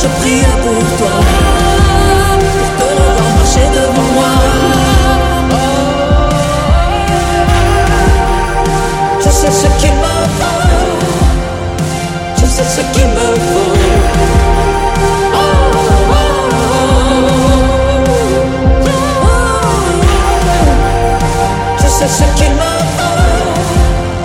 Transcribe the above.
je prie pour toi, pour te revoir marcher devant moi. Je sais ce qu'il me faut, je sais ce qu'il me faut. Je sais ce qu'il